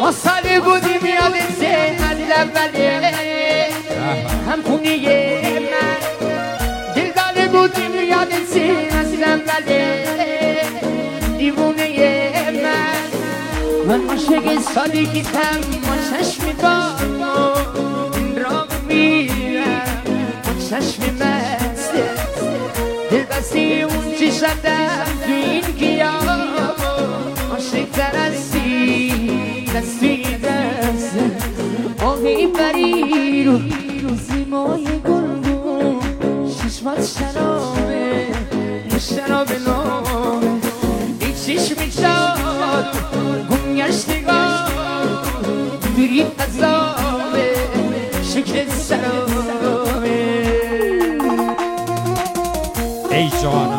ما سالی بودیم یادته از اوله هم خونه من دل داده بودیم یادته از اوله دیوونه من عاشق سادگیتم با چشم بابا این را میرم با چشم مسته دل بسته اون چی شدم تو این گیام عاشق ترستی دستی دست آهی بری رو زیمای گلگون ششمات شرابه شراب نامه ای چشم شاد گشتگاه برید عذابه شکل سرابه ای جانم